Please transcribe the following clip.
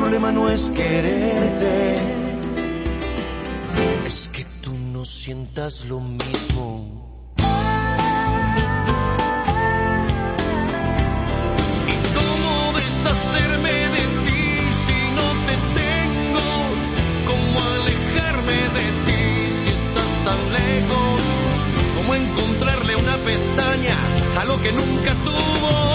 problema no es quererte, es que tú no sientas lo mismo. Hacerme de ti si no te tengo, cómo alejarme de ti si estás tan lejos, cómo encontrarle una pestaña a lo que nunca tuvo.